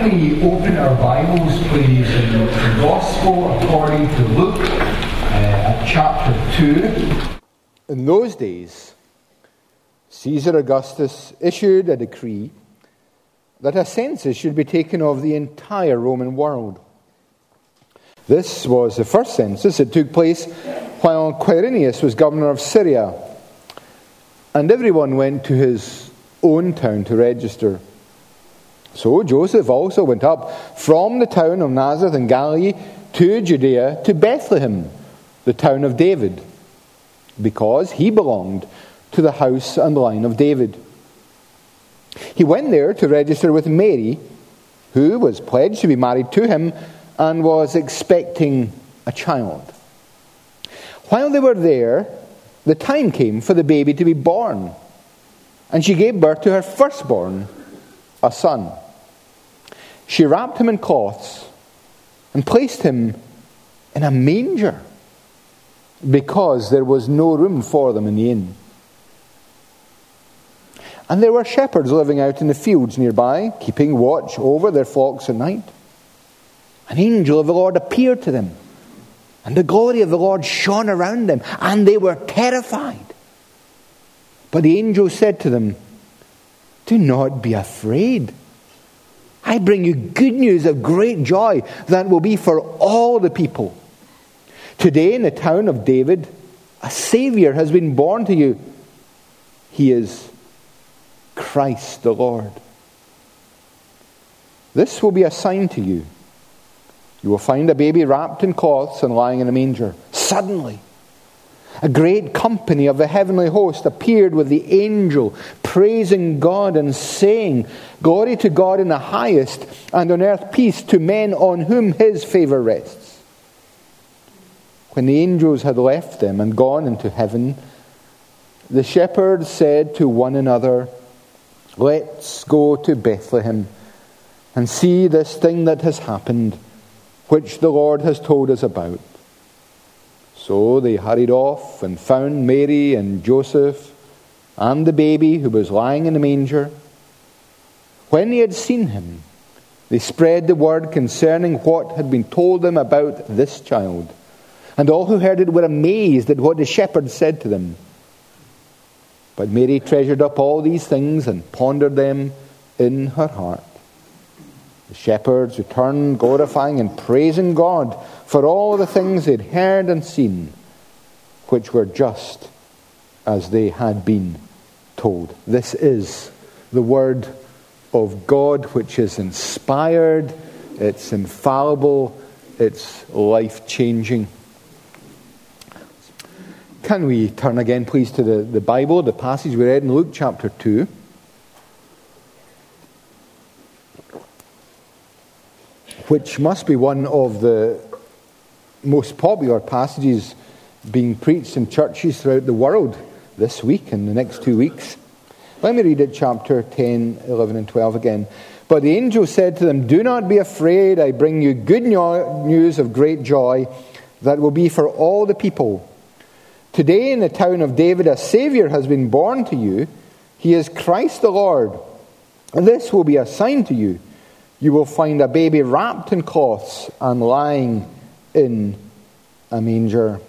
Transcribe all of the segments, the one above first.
Can we open our Bibles, please, in the Gospel according to Luke, at chapter 2. In those days, Caesar Augustus issued a decree that a census should be taken of the entire Roman world. This was the first census. It took place while Quirinius was governor of Syria, and everyone went to his own town to register. So Joseph also went up from the town of Nazareth in Galilee to Judea, to Bethlehem, the town of David, because he belonged to the house and line of David. He went there to register with Mary, who was pledged to be married to him and was expecting a child. While they were there, the time came for the baby to be born, and she gave birth to her firstborn, a son. She wrapped him in cloths and placed him in a manger, because there was no room for them in the inn. And there were shepherds living out in the fields nearby, keeping watch over their flocks at night. An angel of the Lord appeared to them, and the glory of the Lord shone around them, and they were terrified. But the angel said to them, "Do not be afraid. I bring you good news of great joy that will be for all the people. Today in the town of David, a Savior has been born to you. He is Christ the Lord. This will be a sign to you. You will find a baby wrapped in cloths and lying in a manger." Suddenly, a great company of the heavenly host appeared with the angel, praising God and saying, "Glory to God in the highest, and on earth peace to men on whom his favor rests." When the angels had left them and gone into heaven, the shepherds said to one another, "Let's go to Bethlehem and see this thing that has happened, which the Lord has told us about." So they hurried off and found Mary and Joseph and the baby who was lying in the manger. When they had seen him, they spread the word concerning what had been told them about this child. And all who heard it were amazed at what the shepherds said to them. But Mary treasured up all these things and pondered them in her heart. The shepherds returned, glorifying and praising God for all the things they'd heard and seen, which were just as they had been told. This is the word of God, which is inspired, it's infallible, it's life-changing. Can we turn again, please, to the Bible, the passage we read in Luke chapter 2. Which must be one of the most popular passages being preached in churches throughout the world this week and the next 2 weeks. Let me read it, chapter 10, 11 and 12 again. But the angel said to them, "Do not be afraid. I bring you good news of great joy that will be for all the people. Today in the town of David a Savior has been born to you. He is Christ the Lord. And this will be a sign to you. You will find a baby wrapped in cloths and lying in a manger."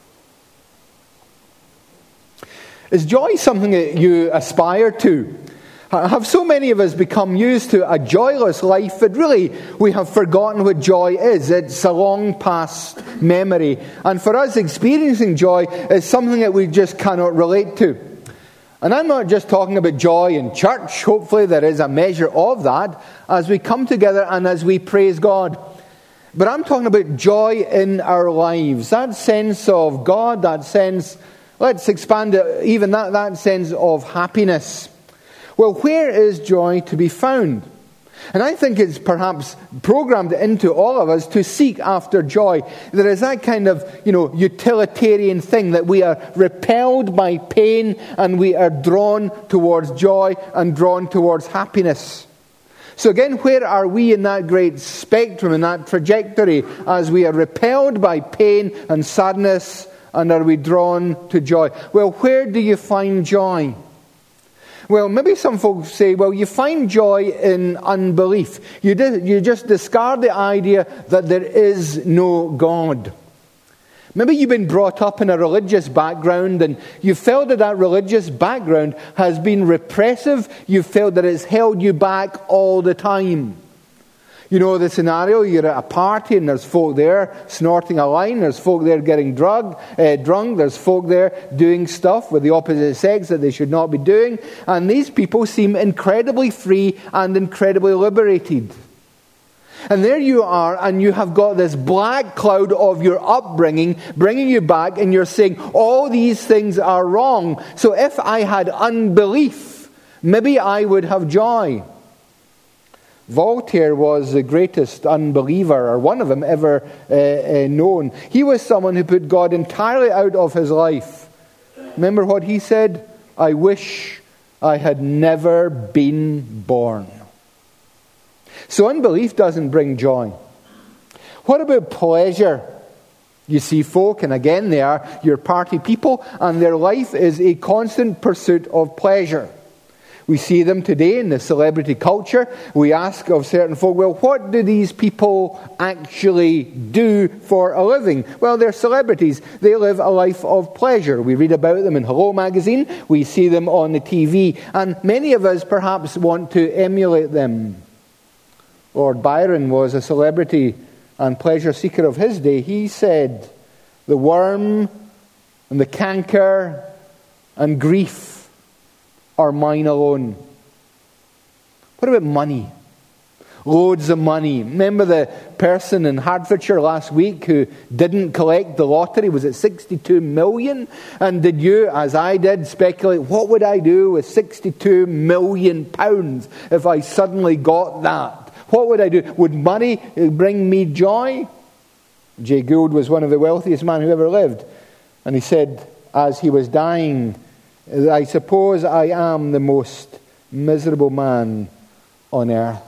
Is joy something that you aspire to? Have so many of us become used to a joyless life that really we have forgotten what joy is? It's a long past memory. And for us, experiencing joy is something that we just cannot relate to. And I'm not just talking about joy in church. Hopefully there is a measure of that as we come together and as we praise God. But I'm talking about joy in our lives. That sense of God, that sense, let's expand it, even that sense of happiness. Well, where is joy to be found? And I think it's perhaps programmed into all of us to seek after joy. There is that kind of, utilitarian thing that we are repelled by pain and we are drawn towards joy and drawn towards happiness. So again, where are we in that great spectrum, in that trajectory, as we are repelled by pain and sadness, and are we drawn to joy? Well, where do you find joy? Well, maybe some folks say, well, you find joy in unbelief. You just discard the idea that there is no God. Maybe you've been brought up in a religious background and you felt that religious background has been repressive. You felt that it's held you back all the time. You know the scenario, you're at a party and there's folk there snorting a line, there's folk there getting drunk, there's folk there doing stuff with the opposite sex that they should not be doing, and these people seem incredibly free and incredibly liberated. And there you are, and you have got this black cloud of your upbringing bringing you back, and you're saying, all these things are wrong. So if I had unbelief, maybe I would have joy. Voltaire was the greatest unbeliever, or one of them ever known. He was someone who put God entirely out of his life. Remember what he said? I wish I had never been born. So unbelief doesn't bring joy. What about pleasure? You see folk, and again they are your party people, and their life is a constant pursuit of pleasure. We see them today in the celebrity culture. We ask of certain folk, well, what do these people actually do for a living? Well, they're celebrities. They live a life of pleasure. We read about them in Hello magazine. We see them on the TV. And many of us perhaps want to emulate them. Lord Byron was a celebrity and pleasure seeker of his day. He said, the worm and the canker and grief are mine alone. What about money? Loads of money. Remember the person in Hertfordshire last week who didn't collect the lottery? Was it 62 million? And did you, as I did, speculate, what would I do with 62 million pounds if I suddenly got that? What would I do? Would money bring me joy? Jay Gould was one of the wealthiest men who ever lived. And he said, as he was dying, I suppose I am the most miserable man on earth.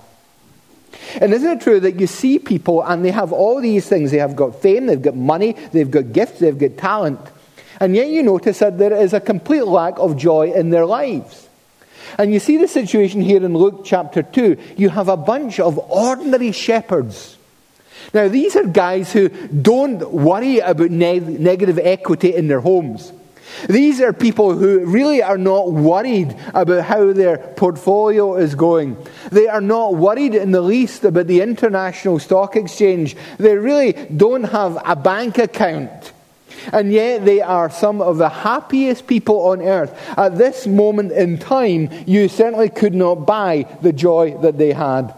And isn't it true that you see people and they have all these things? They have got fame, they've got money, they've got gifts, they've got talent. And yet you notice that there is a complete lack of joy in their lives. And you see the situation here in Luke chapter 2. You have a bunch of ordinary shepherds. Now these are guys who don't worry about negative equity in their homes. These are people who really are not worried about how their portfolio is going. They are not worried in the least about the international stock exchange. They really don't have a bank account. And yet they are some of the happiest people on earth. At this moment in time, you certainly could not buy the joy that they had.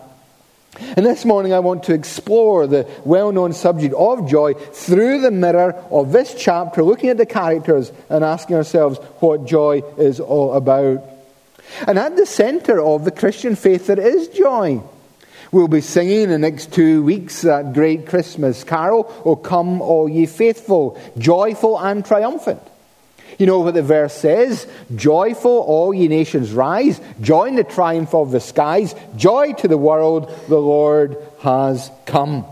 And this morning I want to explore the well-known subject of joy through the mirror of this chapter, looking at the characters and asking ourselves what joy is all about. And at the centre of the Christian faith there is joy. We'll be singing in the next 2 weeks that great Christmas carol, O come all ye faithful, joyful and triumphant. You know what the verse says? Joyful, all ye nations rise. Join the triumph of the skies. Joy to the world, the Lord has come.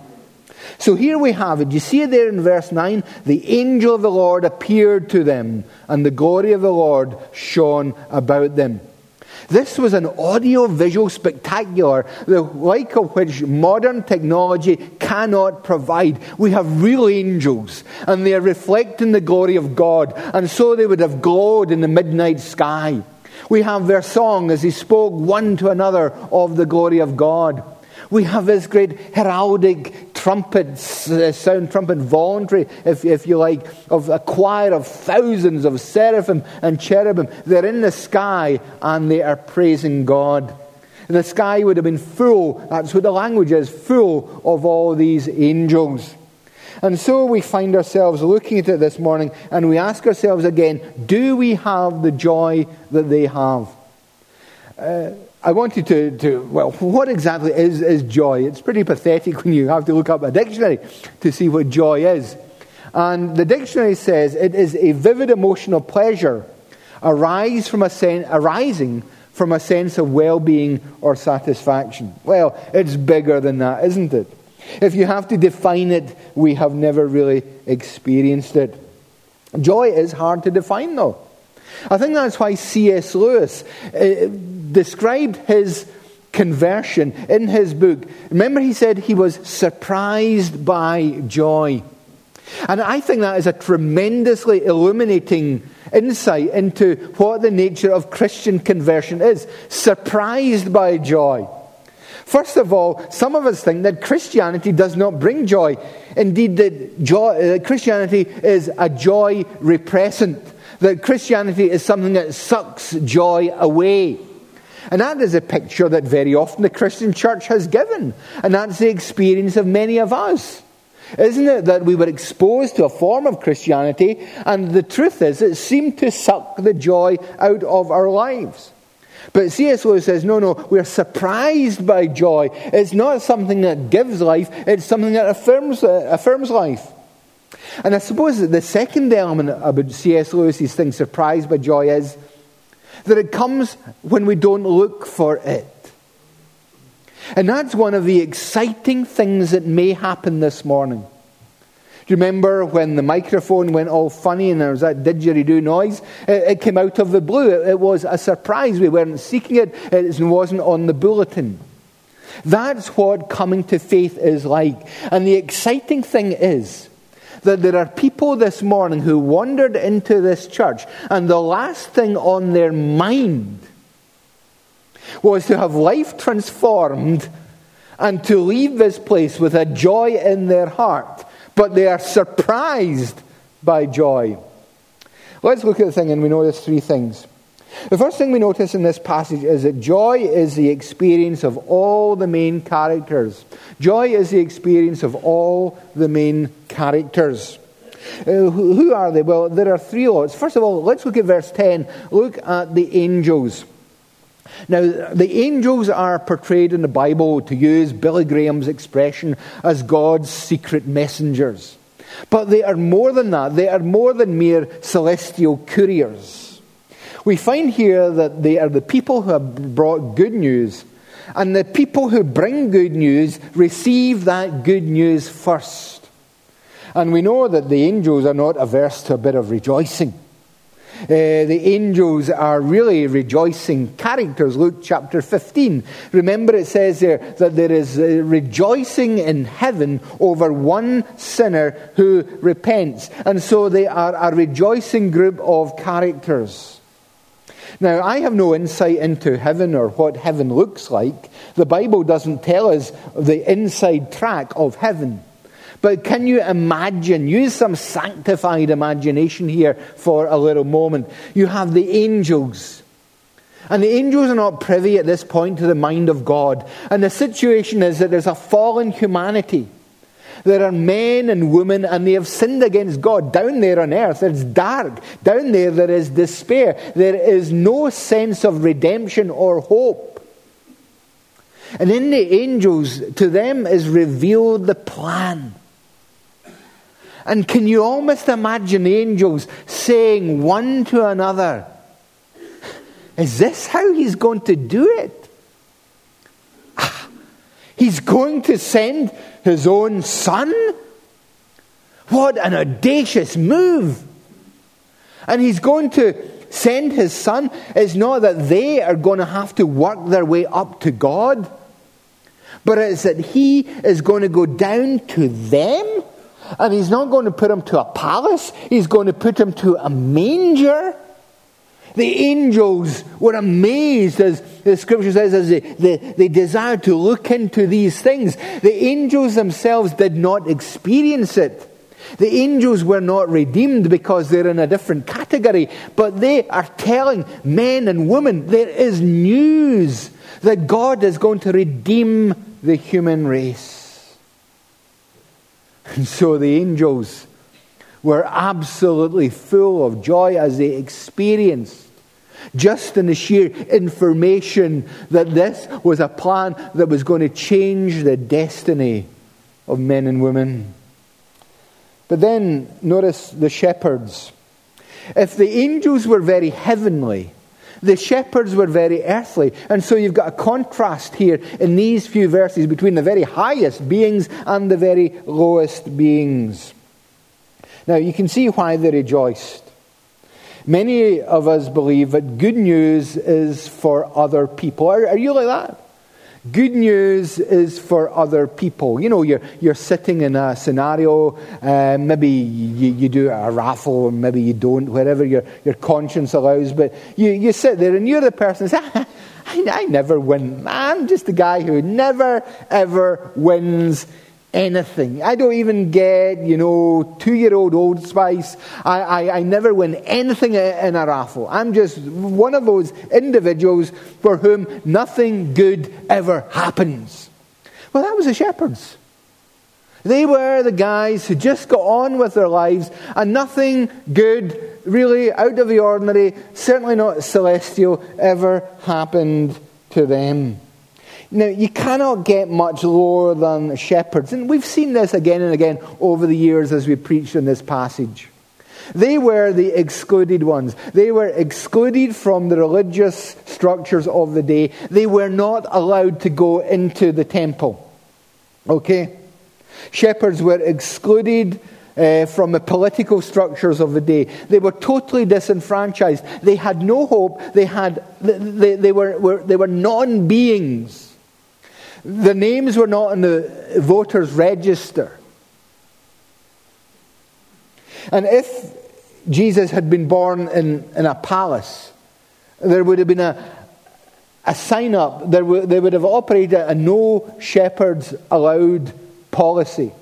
So here we have it. You see it there in verse 9. The angel of the Lord appeared to them, and the glory of the Lord shone about them. This was an audio-visual spectacular, the like of which modern technology cannot provide. We have real angels, and they are reflecting the glory of God, and so they would have glowed in the midnight sky. We have their song as they spoke one to another of the glory of God. We have this great heraldic trumpet, sound trumpet voluntary, if you like, of a choir of thousands of seraphim and cherubim. They're in the sky and they are praising God. The sky would have been full, that's what the language is, full of all these angels. And so we find ourselves looking at it this morning and we ask ourselves again, do we have the joy that they have? I want you to what exactly is joy? It's pretty pathetic when you have to look up a dictionary to see what joy is. And the dictionary says it is a vivid emotional pleasure arising from a sense of well-being or satisfaction. Well, it's bigger than that, isn't it? If you have to define it, we have never really experienced it. Joy is hard to define, though. I think that's why C.S. Lewis described his conversion in his book. Remember, he said he was surprised by joy. And I think that is a tremendously illuminating insight into what the nature of Christian conversion is. Surprised by joy. First of all, some of us think that Christianity does not bring joy. Indeed, that Christianity is a joy repressant. That Christianity is something that sucks joy away. And that is a picture that very often the Christian church has given. And that's the experience of many of us. Isn't it that we were exposed to a form of Christianity, and the truth is it seemed to suck the joy out of our lives. But C.S. Lewis says, no, we're surprised by joy. It's not something that gives life, it's something that affirms life. And I suppose that the second element about C.S. Lewis's thing, surprised by joy, is that it comes when we don't look for it. And that's one of the exciting things that may happen this morning. Do you remember when the microphone went all funny and there was that didgeridoo noise? It came out of the blue. It was a surprise. We weren't seeking it. It wasn't on the bulletin. That's what coming to faith is like. And the exciting thing is that there are people this morning who wandered into this church, and the last thing on their mind was to have life transformed and to leave this place with a joy in their heart. But they are surprised by joy. Let's look at the thing, and we notice three things. The first thing we notice in this passage is that joy is the experience of all the main characters. Joy is the experience of all the main characters. Who are they? Well, there are three lots. First of all, let's look at verse 10. Look at the angels. Now, the angels are portrayed in the Bible, to use Billy Graham's expression, as God's secret messengers. But they are more than that. They are more than mere celestial couriers. We find here that they are the people who have brought good news. And the people who bring good news receive that good news first. And we know that the angels are not averse to a bit of rejoicing. The angels are really rejoicing characters. Luke chapter 15. Remember, it says there that there is rejoicing in heaven over one sinner who repents. And so they are a rejoicing group of characters. Now, I have no insight into heaven or what heaven looks like. The Bible doesn't tell us the inside track of heaven. But can you imagine, use some sanctified imagination here for a little moment. You have the angels. And the angels are not privy at this point to the mind of God. And the situation is that there's a fallen humanity. There are men and women, and they have sinned against God. Down there on earth, it's dark. Down there is despair. There is no sense of redemption or hope. And in the angels, to them is revealed the plan. And can you almost imagine the angels saying one to another, is this how he's going to do it? He's going to send his own son? What an audacious move. And he's going to send his son. It's not that they are going to have to work their way up to God, but it's that he is going to go down to them. And he's not going to put him to a palace. He's going to put him to a manger. The angels were amazed, as the scripture says, as they desired to look into these things. The angels themselves did not experience it. The angels were not redeemed because they're in a different category. But they are telling men and women there is news that God is going to redeem the human race. And so the angels were absolutely full of joy as they experienced, just in the sheer information that this was a plan that was going to change the destiny of men and women. But then, notice the shepherds. If the angels were very heavenly, the shepherds were very earthly. And so you've got a contrast here in these few verses between the very highest beings and the very lowest beings. Now, you can see why they rejoiced. Many of us believe that good news is for other people. Are you like that? Good news is for other people. You know, you're sitting in a scenario, maybe you do a raffle, or maybe you don't, wherever your conscience allows, but you sit there and you're the person who says, I never win. I'm just the guy who never, ever wins anything. I don't even get, 2-year-old Old Spice. I never win anything in a raffle. I'm just one of those individuals for whom nothing good ever happens. Well, that was the shepherds. They were the guys who just got on with their lives, and nothing good, really out of the ordinary, certainly not celestial, ever happened to them. Now, you cannot get much lower than shepherds. And we've seen this again and again over the years as we preached in this passage. They were the excluded ones. They were excluded from the religious structures of the day. They were not allowed to go into the temple. Okay? Shepherds were excluded from the political structures of the day. They were totally disenfranchised. They had no hope. They were non-beings. Their names were not in the voters' register. And if Jesus had been born in a palace, there would have been a sign up. They would have operated a no shepherds allowed policy.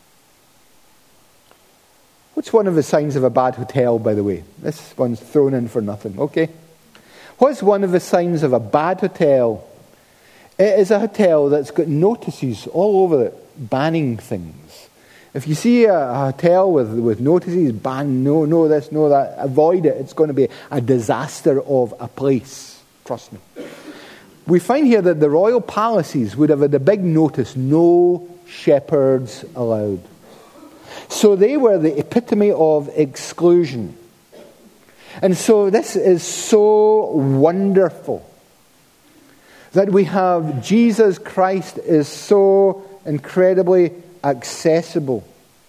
What's one of the signs of a bad hotel, by the way? This one's thrown in for nothing, okay? What's one of the signs of a bad hotel? It is a hotel that's got notices all over it, banning things. If you see a hotel with notices, ban, no this, no that, avoid it. It's going to be a disaster of a place. Trust me. We find here that the royal palaces would have had a big notice, no shepherds allowed. So they were the epitome of exclusion. And so this is so wonderful that we have Jesus Christ is so incredibly accessible.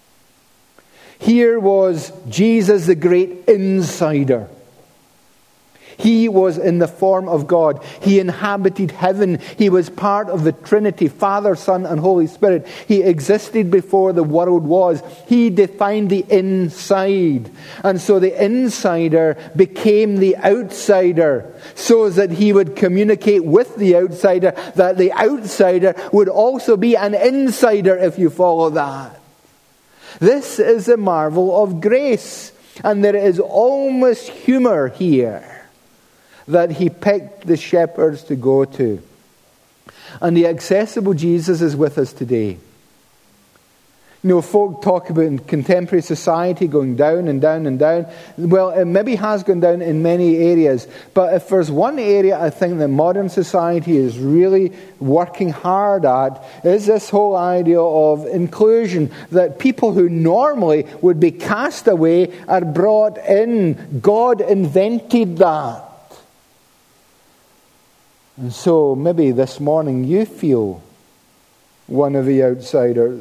Here was Jesus, the great insider. He was in the form of God. He inhabited heaven. He was part of the Trinity, Father, Son, and Holy Spirit. He existed before the world was. He defined the inside. And so the insider became the outsider, so that he would communicate with the outsider, that the outsider would also be an insider, if you follow that. This is the marvel of grace. And there is almost humor here, that he picked the shepherds to go to. And the accessible Jesus is with us today. Folk talk about in contemporary society going down and down and down. Well, it maybe has gone down in many areas. But if there's one area I think that modern society is really working hard at, is this whole idea of inclusion. That people who normally would be cast away are brought in. God invented that. And so maybe this morning you feel one of the outsiders.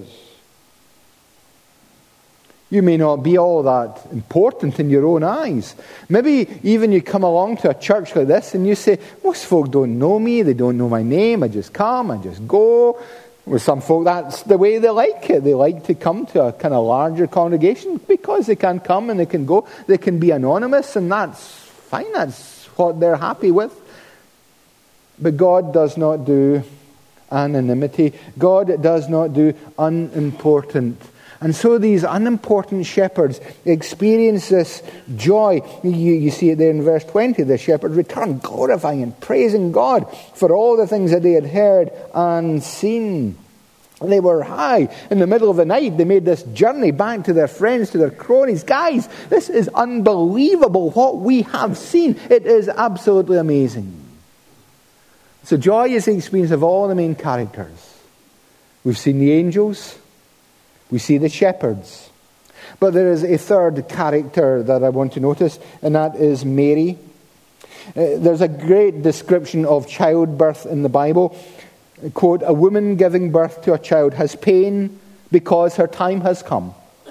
You may not be all that important in your own eyes. Maybe even you come along to a church like this and you say, most folk don't know me, they don't know my name, I just come, I just go. With some folk, that's the way they like it. They like to come to a kind of larger congregation because they can come and they can go. They can be anonymous, and that's fine, that's what they're happy with. But God does not do anonymity. God does not do unimportant. And so these unimportant shepherds experience this joy. You see it there in verse 20. The shepherds returned, glorifying and praising God for all the things that they had heard and seen. They were high. In the middle of the night, they made this journey back to their friends, to their cronies. Guys, this is unbelievable what we have seen. It is absolutely amazing. So joy is the experience of all the main characters. We've seen the angels. We see the shepherds. But there is a third character that I want to notice, and that is Mary. There's a great description of childbirth in the Bible. Quote, a woman giving birth to a child has pain because her time has come.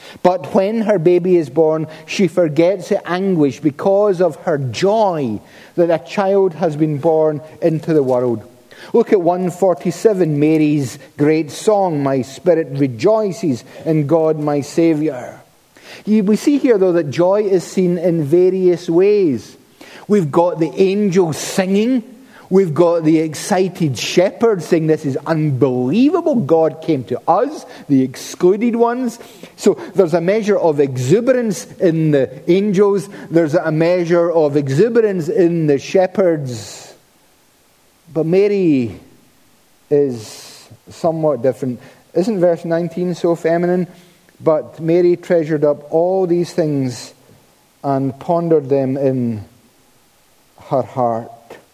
But when her baby is born, she forgets the anguish because of her joy that a child has been born into the world. Look at 147, Mary's great song, "My spirit rejoices in God my Saviour." We see here, though, that joy is seen in various ways. We've got the angels singing. We've got the excited shepherds saying, "This is unbelievable. God came to us, the excluded ones." So there's a measure of exuberance in the angels. There's a measure of exuberance in the shepherds. But Mary is somewhat different. Isn't verse 19 so feminine? But Mary treasured up all these things and pondered them in her heart.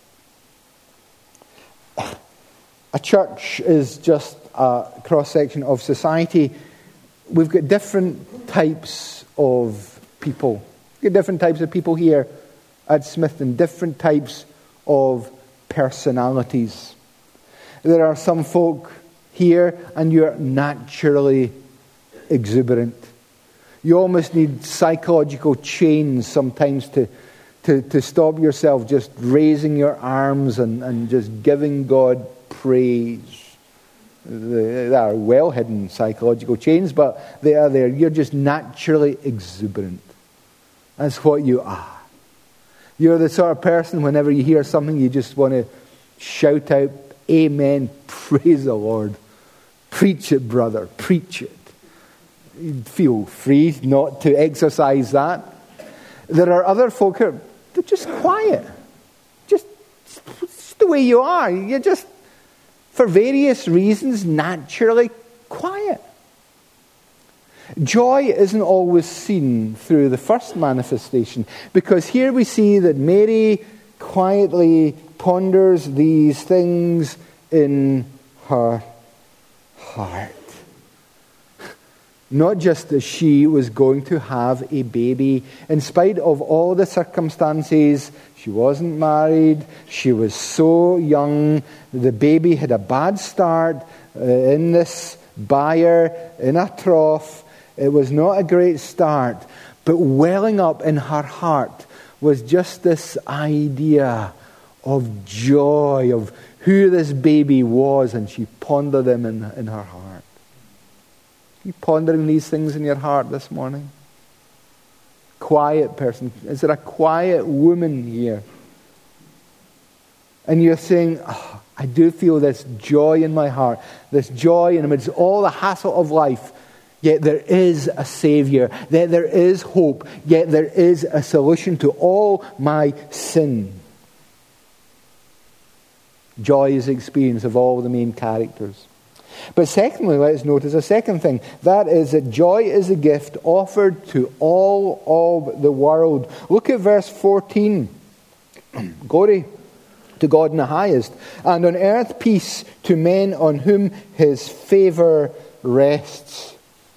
A church is just a cross-section of society. We've got different types of people. We've got different types of people here at Smithton, different types of personalities. There are some folk here and you're naturally exuberant. You almost need psychological chains sometimes to stop yourself just raising your arms and just giving God praise. They are well-hidden psychological chains, but they are there. You're just naturally exuberant. That's what you are. You're the sort of person, whenever you hear something, you just want to shout out, "Amen, praise the Lord. Preach it, brother, preach it." You feel free not to exercise that. There are other folk who are just quiet. Just the way you are. You're just, for various reasons, naturally quiet. Joy isn't always seen through the first manifestation, because here we see that Mary quietly ponders these things in her heart. Not just that she was going to have a baby. In spite of all the circumstances, she wasn't married, she was so young, the baby had a bad start in this byre, in a trough. It was not a great start, but welling up in her heart was just this idea of joy, of who this baby was, and she pondered him in her heart. Are you pondering these things in your heart this morning? Quiet person. Is there a quiet woman here? And you're saying, "Oh, I do feel this joy in my heart, this joy in amidst all the hassle of life. Yet there is a Saviour, yet there is hope, yet there is a solution to all my sin." Joy is the experience of all the main characters. But secondly, let's notice a second thing. That is that joy is a gift offered to all of the world. Look at verse 14. Glory to God in the highest, and on earth peace to men on whom his favour rests.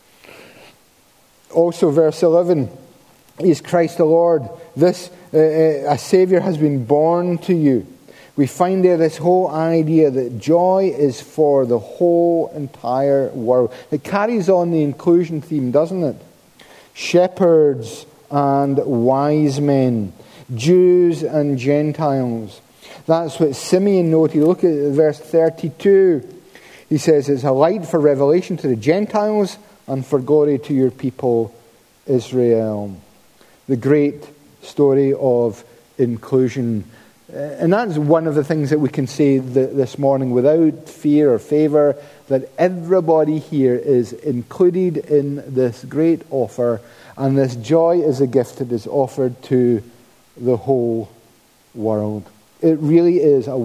Also verse 11, is Christ the Lord. This, a Saviour has been born to you. We find there this whole idea that joy is for the whole entire world. It carries on the inclusion theme, doesn't it? Shepherds and wise men, Jews and Gentiles. That's what Simeon noted. Look at verse 32. He says, "It's a light for revelation to the Gentiles and for glory to your people Israel." The great story of inclusion. And that's one of the things that we can say this morning without fear or favour, that everybody here is included in this great offer, and this joy is a gift that is offered to the whole world. It really is a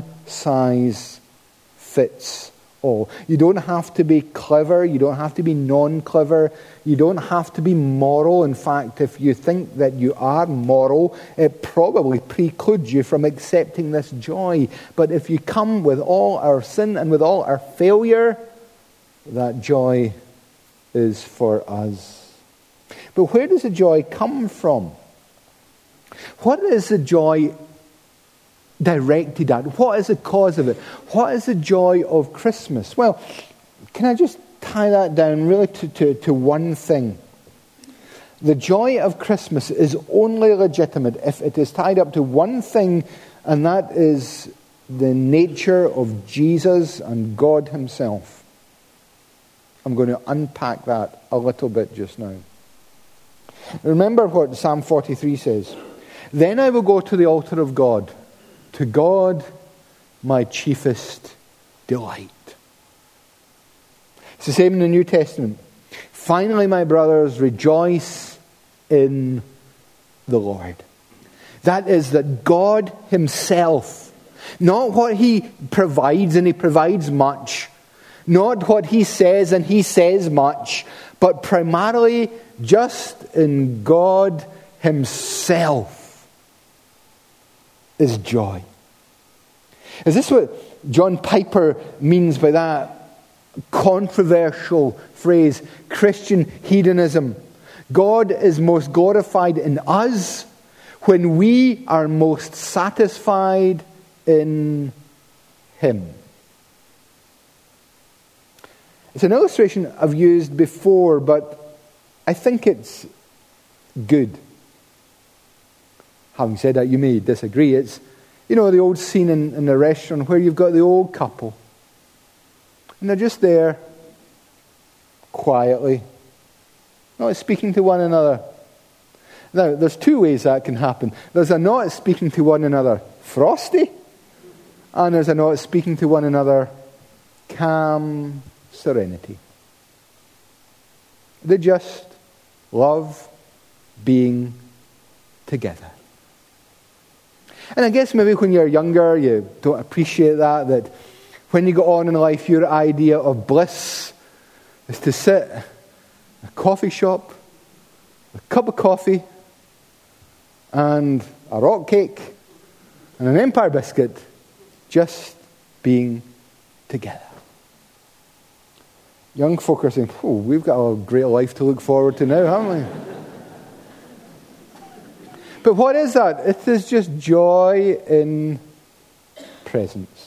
one-size-fits-all. You don't have to be clever. You don't have to be non-clever. You don't have to be moral. In fact, if you think that you are moral, it probably precludes you from accepting this joy. But if you come with all our sin and with all our failure, that joy is for us. But where does the joy come from? What is the joy directed at? What is the cause of it? What is the joy of Christmas? Well, can I just tie that down really to one thing. The joy of Christmas is only legitimate if it is tied up to one thing, and that is the nature of Jesus and God himself. I'm going to unpack that a little bit just now. Remember what Psalm 43 says. Then I will go to the altar of God, to God my chiefest delight. It's the same in the New Testament. Finally, my brothers, rejoice in the Lord. That is that God himself, not what he provides, and he provides much, not what he says, and he says much, but primarily just in God himself is joy. Is this what John Piper means by that controversial phrase, Christian hedonism? God is most glorified in us when we are most satisfied in him. It's an illustration I've used before, but I think it's good. Having said that, you may disagree. It's, the old scene in the restaurant where you've got the old couple. And they're just there, quietly, not speaking to one another. Now, there's two ways that can happen. There's a not speaking to one another frosty, and there's a not speaking to one another calm serenity. They just love being together. And I guess maybe when you're younger, you don't appreciate that when you go on in life, your idea of bliss is to sit in a coffee shop, a cup of coffee, and a rock cake, and an Empire biscuit, just being together. Young folk are saying, we've got a great life to look forward to now, haven't we? But what is that? It is just joy in presence.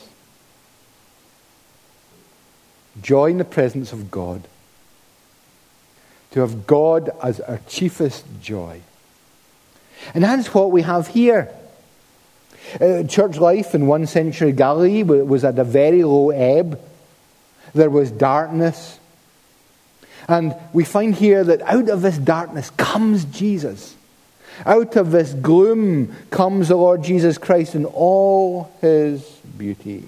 Joy in the presence of God. To have God as our chiefest joy. And that's what we have here. Church life in 1st century Galilee was at a very low ebb. There was darkness. And we find here that out of this darkness comes Jesus. Out of this gloom comes the Lord Jesus Christ in all his beauty.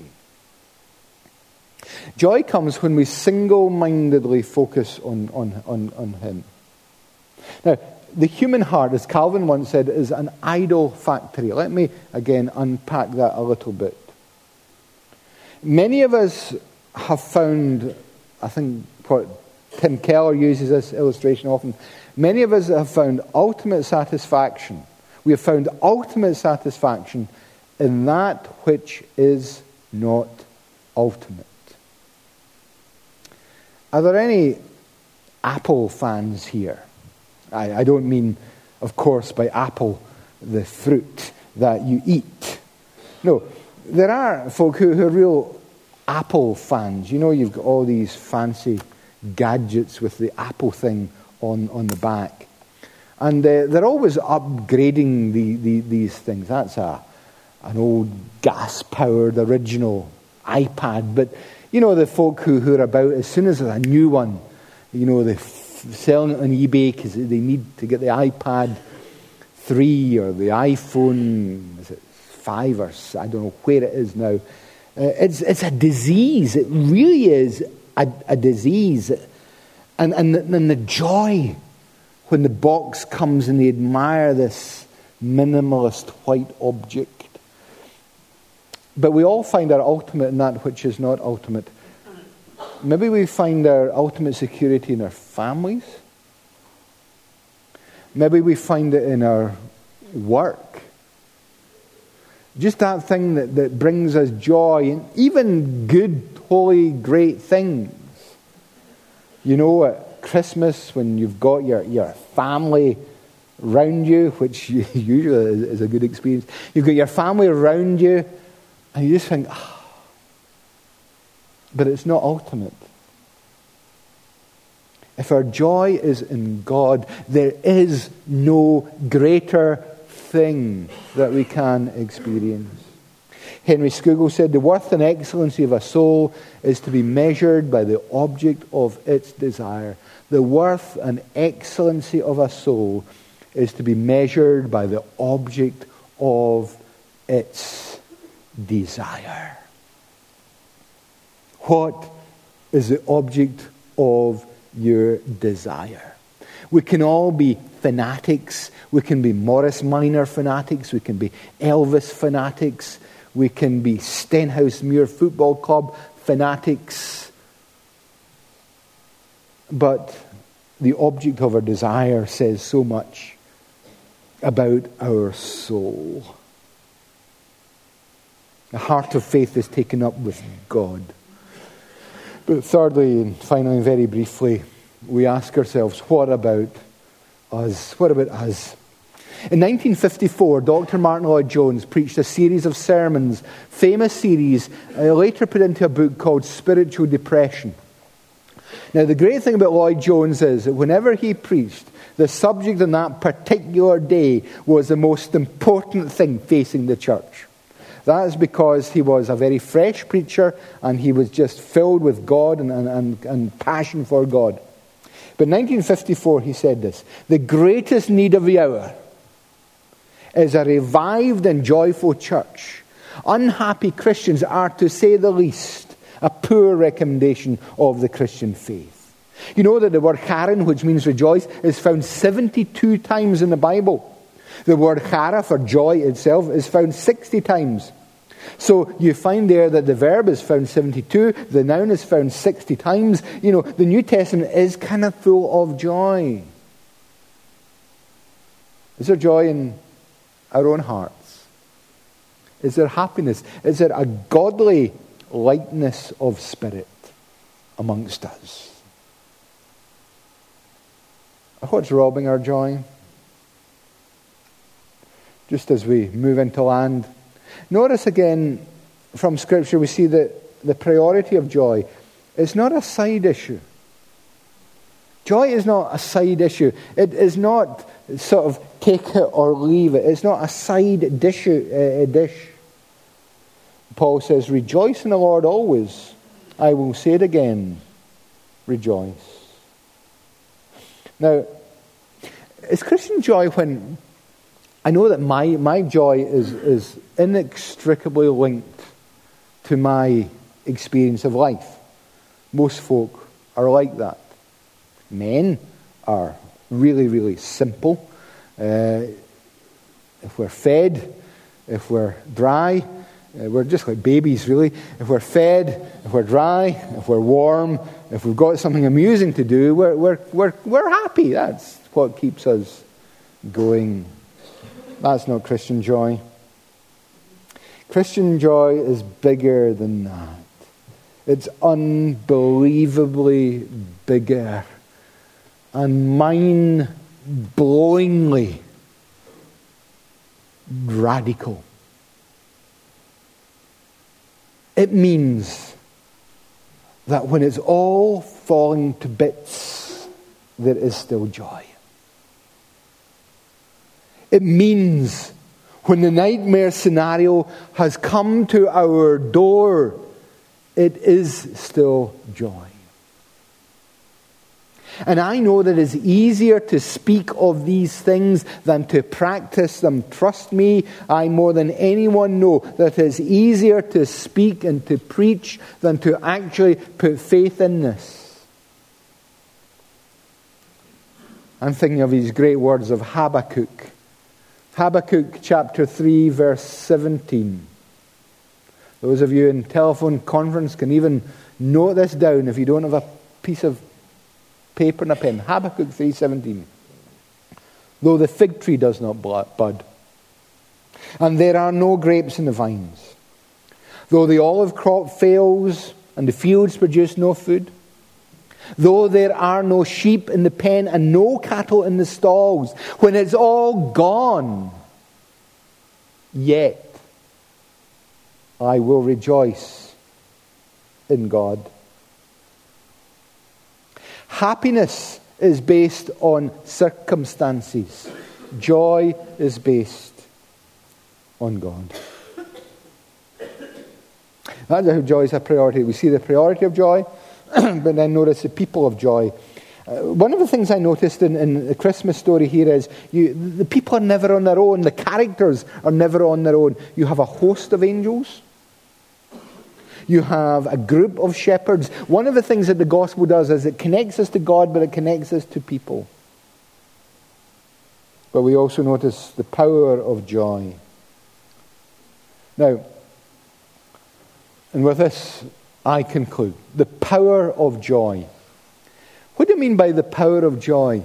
Joy comes when we single-mindedly focus on him. Now, the human heart, as Calvin once said, is an idol factory. Let me again unpack that a little bit. Many of us have found, I think what Tim Keller uses this illustration often, many of us have found ultimate satisfaction. We have found ultimate satisfaction in that which is not ultimate. Are there any Apple fans here? I don't mean, of course, by apple the fruit that you eat. No, there are folk who are real Apple fans. You've got all these fancy gadgets with the Apple thing on the back. And they're always upgrading these things. That's an old gas-powered original iPad. But, the folk who are about, as soon as there's a new one, they're selling it on eBay because they need to get the iPad 3 or the iPhone, is it 5 or I don't know where it is now. It's a disease. It really is a disease. And the joy when the box comes and they admire this minimalist white object. But we all find our ultimate in that which is not ultimate. Maybe we find our ultimate security in our families. Maybe we find it in our work. Just that thing that brings us joy and even good, holy, great things. At Christmas when you've got your family around you, which usually is a good experience. You've got your family around you and you just think, but it's not ultimate. if our joy is in God, there is no greater thing that we can experience. Henry Scougal said, the worth and excellency of a soul is to be measured by the object of its desire. The worth and excellency of a soul is to be measured by the object of its desire. What is the object of your desire? We can all be fanatics. We can be Morris Minor fanatics. We can be Elvis fanatics. We can be Stenhousemuir Football Club fanatics. But the object of our desire says so much about our soul. The heart of faith is taken up with God. But thirdly, and finally, very briefly, we ask ourselves, what about us? What about us? In 1954, Dr. Martin Lloyd-Jones preached a series of sermons, famous series, later put into a book called Spiritual Depression. Now, the great thing about Lloyd-Jones is that whenever he preached, the subject on that particular day was the most important thing facing the church. That is because he was a very fresh preacher and he was just filled with God and passion for God. But in 1954 he said this, the greatest need of the hour is a revived and joyful church. Unhappy Christians are, to say the least, a poor recommendation of the Christian faith. You know that the word charan, which means rejoice, is found 72 times in the Bible. The word chara, for joy itself, is found 60 times. So you find there that the verb is found 72, the noun is found 60 times. You know, the New Testament is kind of full of joy. Is there joy in our own hearts? Is there happiness? Is there a godly lightness of spirit amongst us? What's robbing our joy? Just as we move into land, notice again from Scripture we see that the priority of joy is not a side issue. Joy is not a side issue. It is not sort of take it or leave it. It's not a side dish. Paul says, rejoice in the Lord always. I will say it again, rejoice. Now, is Christian joy when... I know that my joy is inextricably linked to my experience of life. Most folk are like that. Men are really, really simple. If we're fed, if we're dry, we're just like babies, really. If we're fed, if we're dry, if we're warm, if we've got something amusing to do, we're happy. That's what keeps us going. That's not Christian joy. Christian joy is bigger than that. It's unbelievably bigger and mind-blowingly radical. It means that when it's all falling to bits, there is still joy. It means when the nightmare scenario has come to our door, it is still joy. And I know that it's easier to speak of these things than to practice them. Trust me, I more than anyone know that it's easier to speak and to preach than to actually put faith in this. I'm thinking of these great words of Habakkuk. Habakkuk chapter 3 verse 17. Those of you in telephone conference can even note this down if you don't have a piece of paper and a pen. Habakkuk 3:17. Though the fig tree does not bud, and there are no grapes in the vines, though the olive crop fails and the fields produce no food, though there are no sheep in the pen and no cattle in the stalls, when it's all gone, yet I will rejoice in God. Happiness is based on circumstances. Joy is based on God. That's how joy is a priority. We see the priority of joy, but then notice the people of joy. One of the things I noticed in the Christmas story here is the people are never on their own. The characters are never on their own. You have a host of angels. You have a group of shepherds. One of the things that the gospel does is it connects us to God, but it connects us to people. But we also notice the power of joy. Now, and with this, I conclude. The power of joy. What do you mean by the power of joy?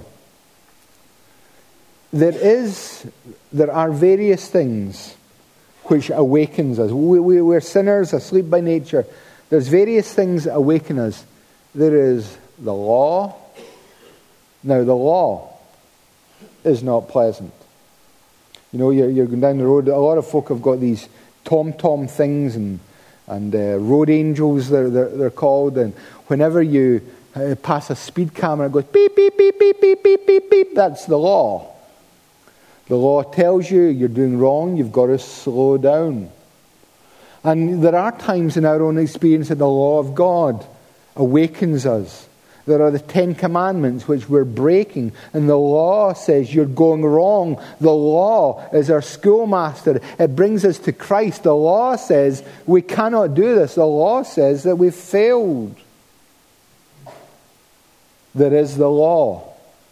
There are various things which awakens us. We're sinners, asleep by nature. There's various things that awaken us. There is the law. Now, the law is not pleasant. You know, you're going down the road. A lot of folk have got these tom-tom things and road angels, they're called. And whenever you pass a speed camera, it goes beep, beep, beep, beep, beep, beep, beep, beep. That's the law. The law tells you you're doing wrong, you've got to slow down. And there are times in our own experience that the law of God awakens us. There are the 10 Commandments which we're breaking, and the law says you're going wrong. The law is our schoolmaster. It brings us to Christ. The law says we cannot do this. The law says that we've failed. There is the law.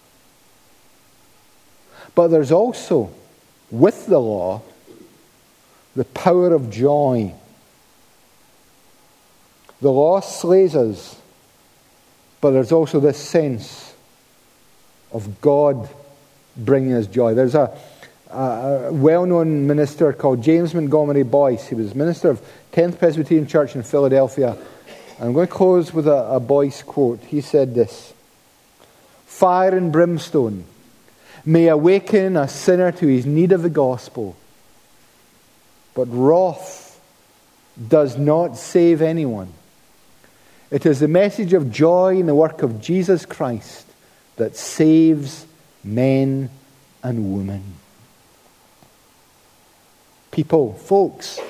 But there's also, with the law, the power of joy. The law slays us, but there's also this sense of God bringing us joy. There's a well-known minister called James Montgomery Boyce. He was minister of 10th Presbyterian Church in Philadelphia. And I'm going to close with a Boyce quote. He said this: "Fire and brimstone may awaken a sinner to his need of the gospel, but wrath does not save anyone. It is the message of joy in the work of Jesus Christ that saves men and women." People, folks,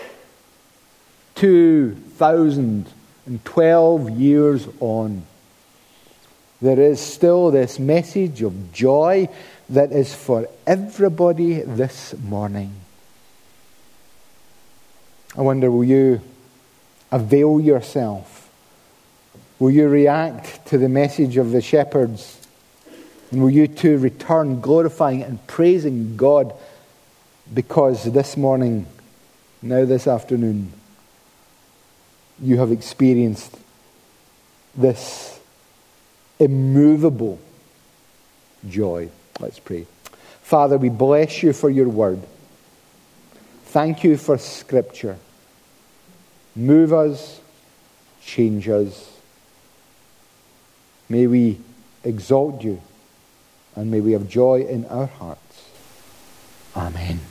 2012 years on, there is still this message of joy that is for everybody this morning. I wonder, will you avail yourself? Will you react to the message of the shepherds? And will you too return glorifying and praising God because this morning, now this afternoon, you have experienced this immovable joy? Let's pray. Father, we bless you for your word. Thank you for Scripture. Move us, change us. May we exalt you, and may we have joy in our hearts. Amen.